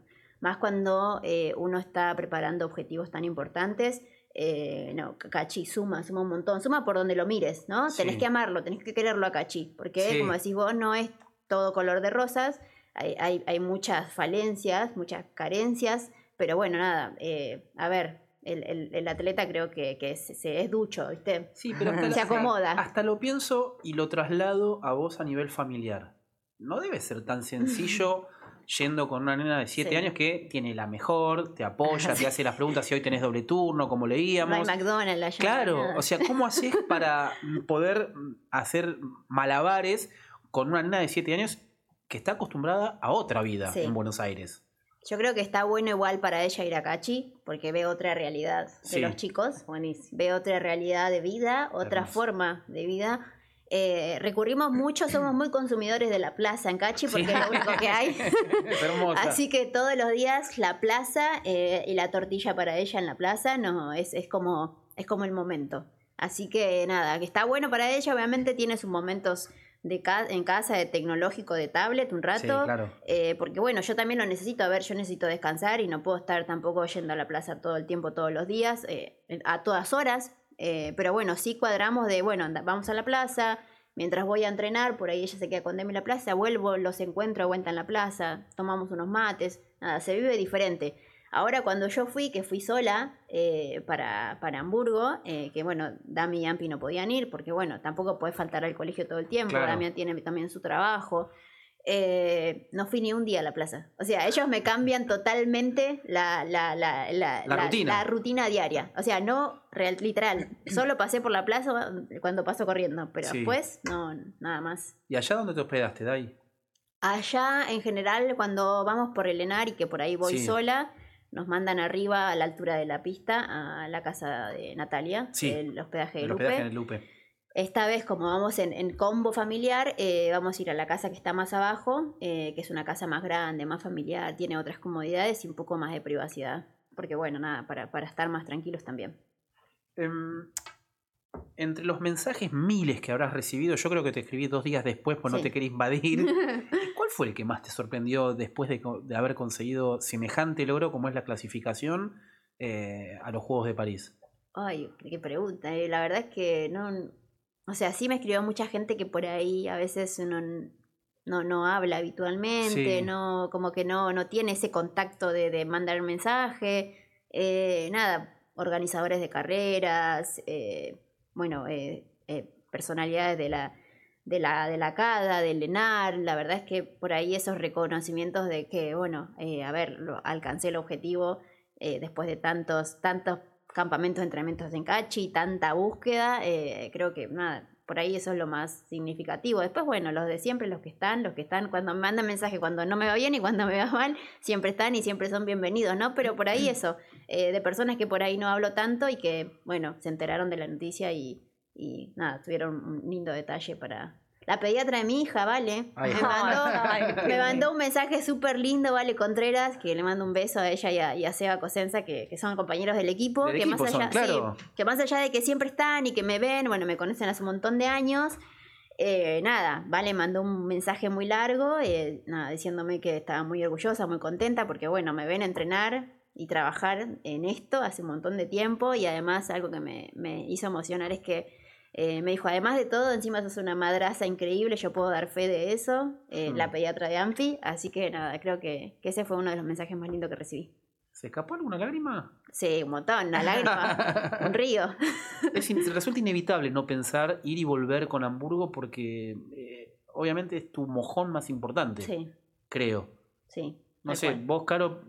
más cuando uno está preparando objetivos tan importantes. No, Cachi suma un montón, suma por donde lo mires, ¿no? Sí. Tenés que amarlo, tenés que quererlo a Cachi, porque Sí. como decís vos, no es todo color de rosas, hay muchas falencias, muchas carencias, pero bueno, nada, a ver, el atleta creo que es ducho, ¿viste? Sí, pero hasta Se acomoda. Hasta lo pienso y lo traslado a vos a nivel familiar. No debe ser tan sencillo yendo con una nena de 7 Sí. años que tiene la mejor, te apoya, te hace las preguntas si hoy tenés doble turno, como No hay leíamos. McDonald's allá. Claro, nada. o sea, ¿cómo haces para poder hacer malabares con una nena de 7 años que está acostumbrada a otra vida Sí. en Buenos Aires? Yo creo que está bueno igual para ella ir a Cachi, porque ve otra realidad de Sí. los chicos, Buenísimo. ve otra realidad de vida, otra Hermoso. forma de vida. Recurrimos mucho, somos muy consumidores de la plaza en Cachi, porque Sí. es lo único que hay. Es hermosa. Así que todos los días la plaza y la tortilla para ella en la plaza no es como el momento. Así que nada, que está bueno para ella, obviamente tiene sus momentos en casa de tecnológico, de tablet un rato. Sí, claro. Porque bueno, yo también lo necesito, a ver, yo necesito descansar y no puedo estar tampoco yendo a la plaza todo el tiempo, todos los días, a todas horas. Pero bueno, sí cuadramos de, bueno, vamos a la plaza, mientras voy a entrenar, por ahí ella se queda con Demi en la plaza, vuelvo, los encuentro de vuelta en la plaza, tomamos unos mates, nada, se vive diferente. Ahora cuando yo que fui sola para Hamburgo, que bueno, Dami y Ampi no podían ir, porque bueno, tampoco podés faltar al colegio todo el tiempo, Claro. Dami tiene también su trabajo. No fui ni un día a la plaza. O sea, ellos me cambian totalmente la rutina. la rutina diaria. O sea, no literal. Solo pasé por la plaza cuando paso corriendo, pero Sí. después no, nada más. ¿Y allá dónde te hospedaste, Dai? Allá, en general, cuando vamos por el Enar y que por ahí voy Sí. sola, nos mandan arriba a la altura de la pista a la casa de Natalia, Sí. el hospedaje de El Lupe. hospedaje en el Lupe. Esta vez, como vamos en combo familiar, vamos a ir a la casa que está más abajo, que es una casa más grande, más familiar, tiene otras comodidades y un poco más de privacidad. Porque bueno, nada, para estar más tranquilos también. Entre los mensajes miles que habrás recibido, yo creo que te escribí 2 días después, pues no Sí. te quería invadir. ¿Cuál fue el que más te sorprendió después de haber conseguido semejante logro como es la clasificación a los Juegos de París? Ay, qué pregunta. La verdad es que no... O sea, sí me escribió mucha gente que por ahí a veces uno no habla habitualmente, Sí. no, como que no tiene ese contacto de mandar un mensaje. Nada, organizadores de carreras, personalidades de la CADA, del ENAR. La verdad es que por ahí esos reconocimientos de que, alcancé el objetivo después de tantos campamentos, entrenamientos en Cachi, tanta búsqueda, creo que nada, por ahí eso es lo más significativo. Después, bueno, los de siempre, los que están, cuando me mandan mensaje, cuando no me va bien y cuando me va mal, siempre están y siempre son bienvenidos, ¿no? Pero por ahí eso, de personas que por ahí no hablo tanto y que, bueno, se enteraron de la noticia y nada, tuvieron un lindo detalle para... La pediatra de mi hija, Vale, Ay. me mandó un mensaje súper lindo, Vale Contreras, que le mando un beso a ella y a Seba Cosenza, que son compañeros del equipo. Del que equipo más allá, son, claro. sí, que más allá de que siempre están y que me ven, bueno, me conocen hace un montón de años. Nada, Vale mandó un mensaje muy largo, diciéndome que estaba muy orgullosa, muy contenta, porque bueno, me ven entrenar y trabajar en esto hace un montón de tiempo, y además algo que me hizo emocionar es que me dijo, además de todo, encima sos una madraza increíble, yo puedo dar fe de eso, la pediatra de Ampi, así que nada, creo que ese fue uno de los mensajes más lindos que recibí. ¿Se escapó alguna lágrima? Sí, un montón, una lágrima, un río. Resulta inevitable no pensar ir y volver con Hamburgo porque obviamente es tu mojón más importante, Sí, creo. sí. No tal sé, cual. vos, Caro,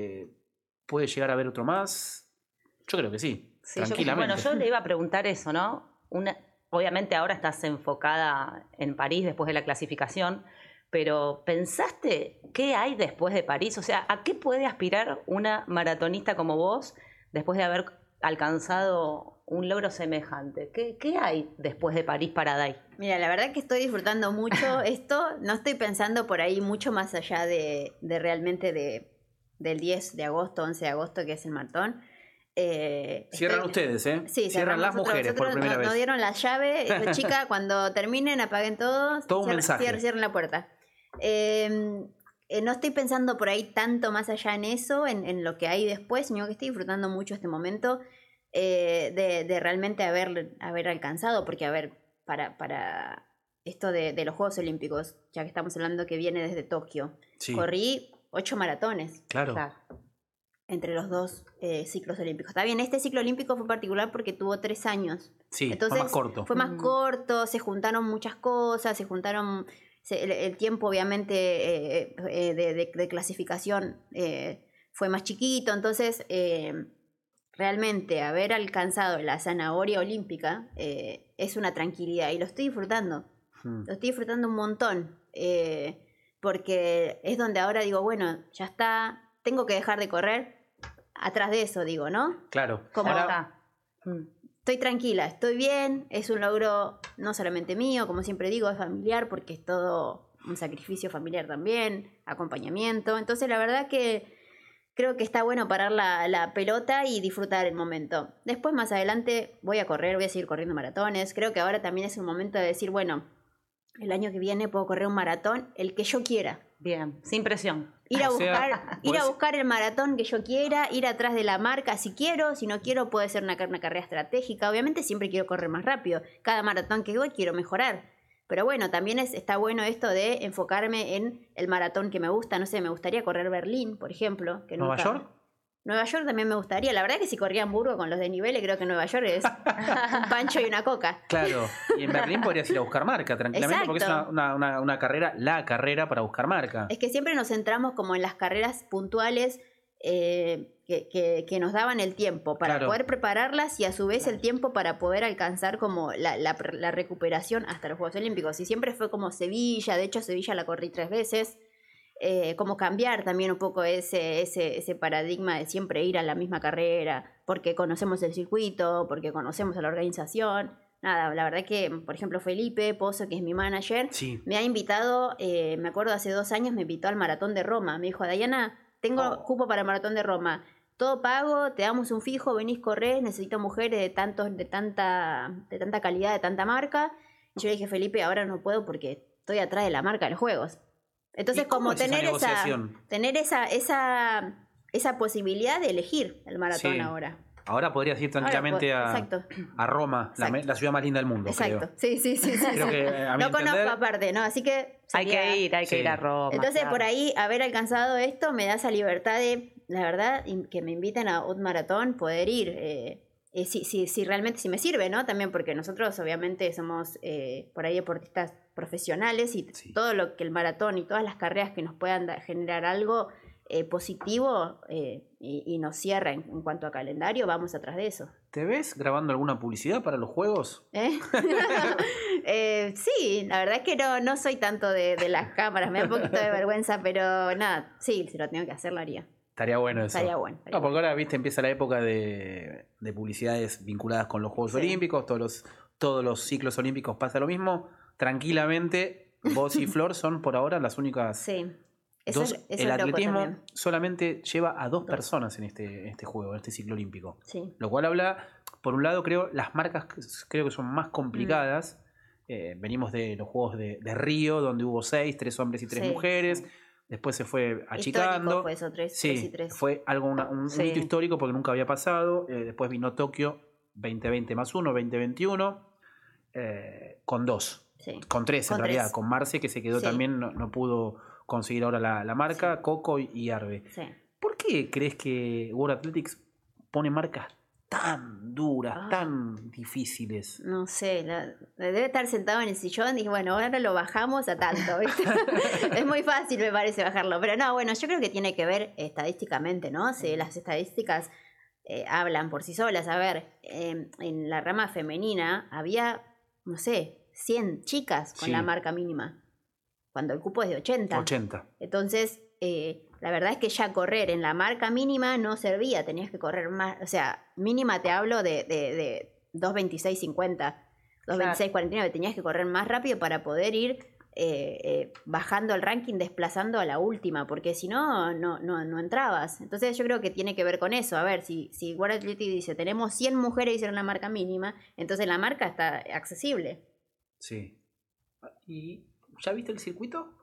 ¿puedes llegar a ver otro más? Yo creo que sí, Sí, tranquilamente. yo le iba a preguntar eso, ¿no? Obviamente ahora estás enfocada en París después de la clasificación, pero ¿pensaste qué hay después de París? O sea, ¿a qué puede aspirar una maratonista como vos después de haber alcanzado un logro semejante? ¿Qué hay después de París para Dai? Mira, la verdad que estoy disfrutando mucho esto, no estoy pensando por ahí mucho más allá de realmente del 10 de agosto, 11 de agosto, que es el maratón. Cierran ustedes, ¿eh? Sí, Cierran las mujeres por primera vez. Nos dieron la llave, dijo, chica, cuando terminen, apaguen todos. Todo un mensaje. Cierren la puerta. no estoy pensando por ahí tanto más allá en eso, en lo que hay después, sino que estoy disfrutando mucho este momento de realmente haber alcanzado, porque a ver, para esto de los Juegos Olímpicos, ya que estamos hablando que viene desde Tokio, corrí 8 maratones. Claro. Entre los 2 ciclos olímpicos. Está bien, este ciclo olímpico fue particular porque tuvo 3 años. Sí, entonces, fue más corto. Fue más corto, se juntaron muchas cosas, el tiempo obviamente de clasificación fue más chiquito, entonces realmente haber alcanzado la zanahoria olímpica es una tranquilidad y lo estoy disfrutando. Lo estoy disfrutando un montón. Porque es donde ahora digo, bueno, ya está, tengo que dejar de correr. Atrás de eso, digo, ¿no? Claro. Como estoy tranquila, estoy bien, es un logro no solamente mío, como siempre digo, es familiar porque es todo un sacrificio familiar también, acompañamiento. Entonces la verdad que creo que está bueno parar la pelota y disfrutar el momento. Después más adelante voy a seguir corriendo maratones. Creo que ahora también es un momento de decir, bueno, el año que viene puedo correr un maratón, el que yo quiera. Bien, sin presión. Ir a buscar el maratón que yo quiera, ir atrás de la marca si quiero, si no quiero puede ser una carrera estratégica. Obviamente siempre quiero correr más rápido. Cada maratón que voy quiero mejorar. Pero bueno, también está bueno esto de enfocarme en el maratón que me gusta. No sé, me gustaría correr Berlín, por ejemplo. ¿Nueva York? Nueva York también me gustaría. La verdad que si corría Hamburgo con los desniveles, creo que Nueva York es un pancho y una coca. Claro, y en Berlín podrías ir a buscar marca tranquilamente. Exacto. Porque es una carrera, la carrera para buscar marca. Es que siempre nos centramos como en las carreras puntuales que nos daban el tiempo para poder prepararlas y a su vez el tiempo para poder alcanzar como la recuperación hasta los Juegos Olímpicos. Y siempre fue como Sevilla, de hecho Sevilla la corrí 3 veces. Como cambiar también un poco ese paradigma de siempre ir a la misma carrera, porque conocemos el circuito, porque conocemos a la organización. Nada, la verdad que, por ejemplo, Felipe Pozo, que es mi manager, me ha invitado, me acuerdo hace 2 años, me invitó al Maratón de Roma. Me dijo, Dayana, tengo cupo para el Maratón de Roma. Todo pago, te damos un fijo, venís, correr, necesito mujeres de tanta calidad, de tanta marca. Y yo le dije, Felipe, ahora no puedo porque estoy atrás de la marca de los Juegos. Entonces, como tener esa posibilidad de elegir el maratón ahora. Ahora podrías ir tranquilamente a Roma, la ciudad más linda del mundo. Exacto. Creo. Sí. Creo que, no conozco aparte, ¿no? Así que hay que ir a Roma. Entonces, por ahí, haber alcanzado esto me da esa libertad de, la verdad, que me inviten a un maratón, poder ir. Si realmente me sirve, ¿no? También porque nosotros obviamente somos por ahí deportistas profesionales y todo lo que el maratón y todas las carreras que nos puedan generar algo positivo y nos cierra en cuanto a calendario, vamos atrás de eso. ¿Te ves grabando alguna publicidad para los Juegos? Sí, la verdad es que no soy tanto de las cámaras, me da un poquito de vergüenza, pero nada, sí, si lo tengo que hacer lo haría. Estaría bueno eso. Estaría bueno. No, porque ahora, viste, empieza la época de publicidades vinculadas con los Juegos Olímpicos, todos los ciclos olímpicos pasa lo mismo. Tranquilamente, vos y Flor son por ahora las únicas. Sí. El atletismo solamente lleva a 2 personas en este juego, en este ciclo olímpico. Sí. Lo cual habla, por un lado, las marcas creo que son más complicadas. Venimos de los Juegos de Río, donde hubo 6, 3 hombres y 3 mujeres. Sí. Después se fue achicando. Fue eso, 3 y 3. Fue un hito histórico porque nunca había pasado. Después vino Tokio 2020 más 1, 2021, con 2. Sí. Con 3 en realidad, 3. Con Marce, que se quedó también, no pudo conseguir ahora la marca, Coco y Arbe. Sí. ¿Por qué crees que World Athletics pone marcas tan duras, tan difíciles? No sé, debe estar sentado en el sillón y dije, bueno, ahora lo bajamos a tanto, ¿viste? Es muy fácil, me parece, bajarlo. Pero no, bueno, yo creo que tiene que ver estadísticamente, ¿no? Si las estadísticas hablan por sí solas. A ver, en la rama femenina había, no sé, 100 chicas con la marca mínima, cuando el cupo es de 80. Entonces, la verdad es que ya correr en la marca mínima no servía, tenías que correr más, o sea, mínima te hablo de 2.26.50, 2.26.49, tenías que correr más rápido para poder ir bajando el ranking, desplazando a la última, porque si no entrabas. Entonces yo creo que tiene que ver con eso. A ver, si World Athletics dice, tenemos 100 mujeres que hicieron la marca mínima, entonces la marca está accesible. Sí. ¿Y ya viste el circuito?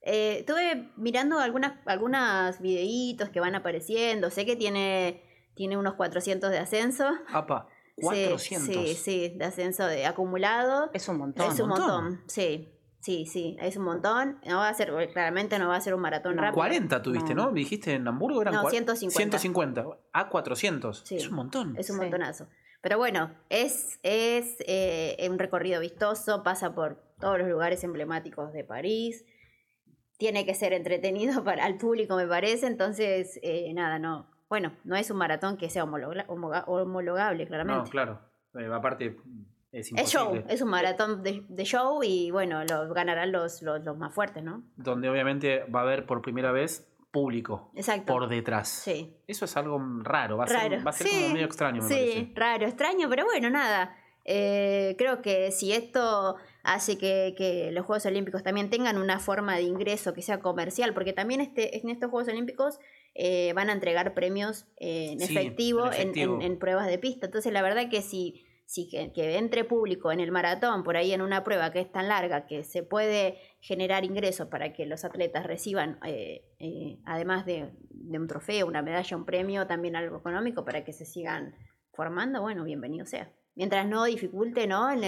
Estuve mirando algunas videitos que van apareciendo. Sé que tiene unos 400 de ascenso. Apa, 400. Sí, de ascenso de acumulado. Es un montón. Es un montón, sí, es un montón. Claramente no va a ser un maratón rápido. 40 tuviste, ¿no? Dijiste en Hamburgo eran 150. 150. A 400. Sí, Es un montón. Es un montonazo. Pero bueno, es un recorrido vistoso, pasa por todos los lugares emblemáticos de París. Tiene que ser entretenido para el público, me parece. Entonces, no es un maratón que sea homologable, claramente. No, claro. Aparte, es imposible. Es show, es un maratón de show y bueno, lo ganarán los más fuertes, ¿no? Donde obviamente va a haber por primera vez público. Exacto. Por detrás. Sí. Eso es algo raro. Va a ser como medio extraño, me parece. Sí, raro, extraño, pero bueno, nada. Creo que si esto hace que los Juegos Olímpicos también tengan una forma de ingreso que sea comercial, porque también en estos Juegos Olímpicos van a entregar premios en efectivo. En pruebas de pista. Entonces la verdad que que entre público en el maratón, por ahí en una prueba que es tan larga que se puede generar ingresos para que los atletas reciban, además de un trofeo, una medalla, un premio, también algo económico para que se sigan formando, bueno, bienvenido sea. Mientras no dificulte, ¿no? en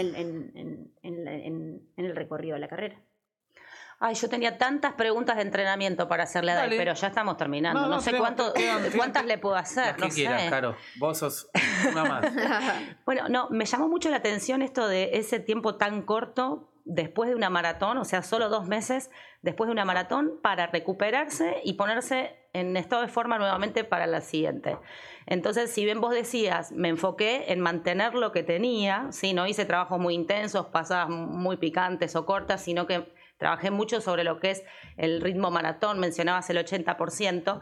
el recorrido de la carrera. Ay, yo tenía tantas preguntas de entrenamiento para hacerle a Dai, pero ya estamos terminando. No sé cuántas le puedo hacer. Las que quieras, Caro. Vos sos una más. Bueno, no, me llamó mucho la atención esto de ese tiempo tan corto después de una maratón, o sea, solo 2 meses después de una maratón para recuperarse y ponerse en estado de forma nuevamente para la siguiente. Entonces, si bien vos decías, me enfoqué en mantener lo que tenía, ¿sí? No hice trabajos muy intensos, pasadas muy picantes o cortas, sino que trabajé mucho sobre lo que es el ritmo maratón, mencionabas el 80%,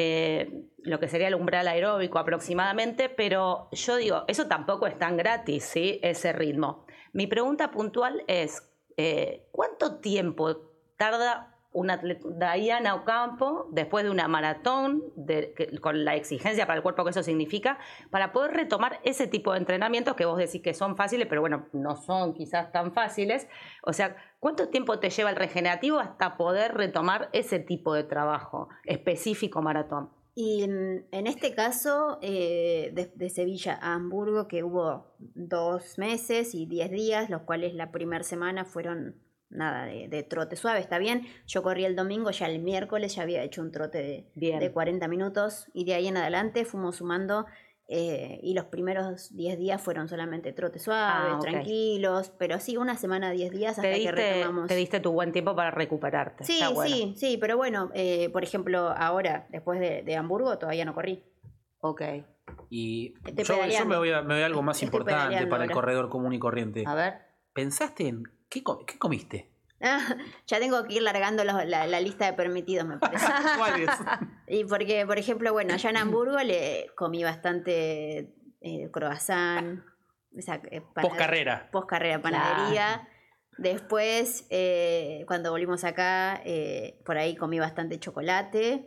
lo que sería el umbral aeróbico aproximadamente, pero yo digo, eso tampoco es tan gratis, ¿sí? Ese ritmo. Mi pregunta puntual es, ¿cuánto tiempo tarda una atleta, Dayana Ocampo, después de una maratón, con la exigencia para el cuerpo que eso significa, para poder retomar ese tipo de entrenamientos que vos decís que son fáciles, pero bueno, no son quizás tan fáciles? O sea, ¿cuánto tiempo te lleva el regenerativo hasta poder retomar ese tipo de trabajo específico maratón? Y en este caso, de Sevilla a Hamburgo, que hubo 2 meses y 10 días, los cuales la primera semana fueron nada de trote suave, está bien. Yo corrí el domingo, ya el miércoles ya había hecho un trote de 40 minutos y de ahí en adelante fuimos sumando y los primeros 10 días fueron solamente trotes suaves, tranquilos, pero sí, una semana, 10 días hasta que retomamos. Te diste tu buen tiempo para recuperarte. Sí, bueno. sí, pero bueno, por ejemplo, ahora, después de Hamburgo, todavía no corrí. Ok. Y yo me voy a algo más importante para el corredor común y corriente. A ver. ¿Pensaste en qué comiste? Ya tengo que ir largando la lista de permitidos, me parece. ¿Cuál es? Y porque, por ejemplo, bueno, allá en Hamburgo le comí bastante croissant. Poscarrera. Poscarrera, panadería. Después, cuando volvimos acá, por ahí comí bastante chocolate.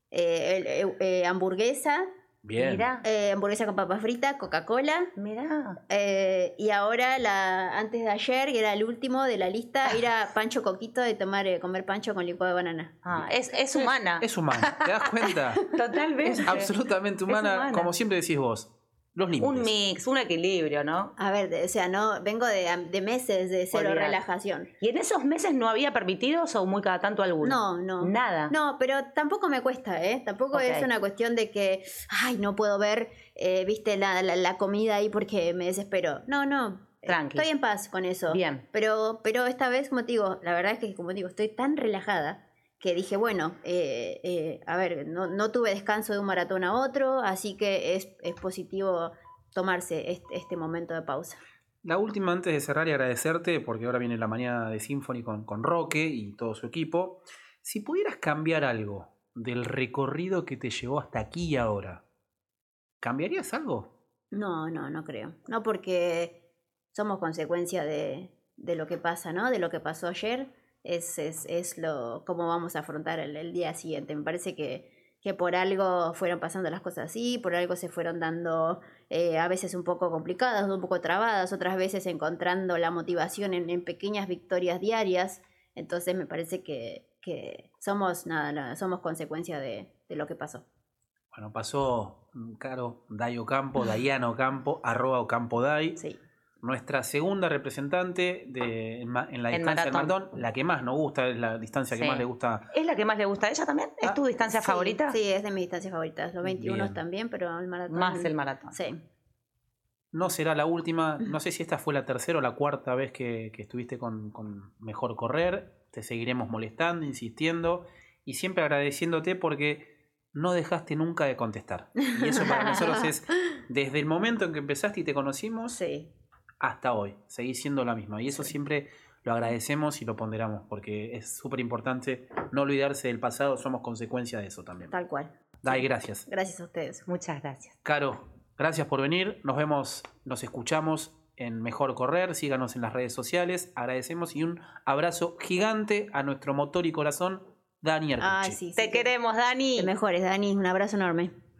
Hamburguesa. Bien. Mirá. Hamburguesa con papas fritas, Coca-Cola. Mirá. Y ahora, antes de ayer, que era el último de la lista, era pancho coquito de comer pancho con licuado de banana. Es humana. Es humana, ¿te das cuenta? Totalmente. Es absolutamente humana, como siempre decís vos. Los límites. Un mix, un equilibrio, ¿no? A ver, o sea, no vengo de meses de cero relajación. ¿Y en esos meses no había permitidos o muy cada tanto alguno? No. Nada. No, pero tampoco me cuesta, ¿eh? Tampoco es una cuestión de que, ay, no puedo ver, viste, la comida ahí porque me desespero. No. Tranqui. Estoy en paz con eso. Bien. Pero esta vez, como te digo, la verdad es que, como te digo, estoy tan relajada que dije, bueno, a ver, no tuve descanso de un maratón a otro, así que es positivo tomarse este momento de pausa. La última antes de cerrar y agradecerte, porque ahora viene la mañana de Symphony con Roque y todo su equipo. Si pudieras cambiar algo del recorrido que te llevó hasta aquí y ahora, ¿cambiarías algo? No creo. No, porque somos consecuencia de lo que pasa, ¿no? De lo que pasó ayer. Es cómo vamos a afrontar el día siguiente. Me parece que por algo fueron pasando las cosas así, por algo se fueron dando a veces un poco complicadas, un poco trabadas, otras veces encontrando la motivación en pequeñas victorias diarias. Entonces me parece que somos somos consecuencia de lo que pasó. Bueno, pasó Caro Day Ocampo, Dayana Ocampo, @OcampoDay. Sí. Nuestra segunda representante en la distancia del maratón, la que más nos gusta, es la distancia que más le gusta. ¿Es la que más le gusta a ella también? ¿Es tu distancia favorita? Sí, es de mis distancias favoritas. Los 21 también, pero el maratón. Más el maratón. Sí. No será la última, no sé si esta fue la tercera o la cuarta vez que estuviste con Mejor Correr. Te seguiremos molestando, insistiendo y siempre agradeciéndote porque no dejaste nunca de contestar. Y eso para nosotros es desde el momento en que empezaste y te conocimos hasta hoy. Seguís siendo la misma. Y eso siempre lo agradecemos y lo ponderamos porque es súper importante no olvidarse del pasado. Somos consecuencia de eso también. Tal cual. Dai, gracias. Gracias a ustedes. Muchas gracias. Caro, gracias por venir. Nos vemos, nos escuchamos en Mejor Correr. Síganos en las redes sociales. Agradecemos y un abrazo gigante a nuestro motor y corazón, Dani Arcucci. Te queremos, Dani. Te mejores, Dani. Un abrazo enorme.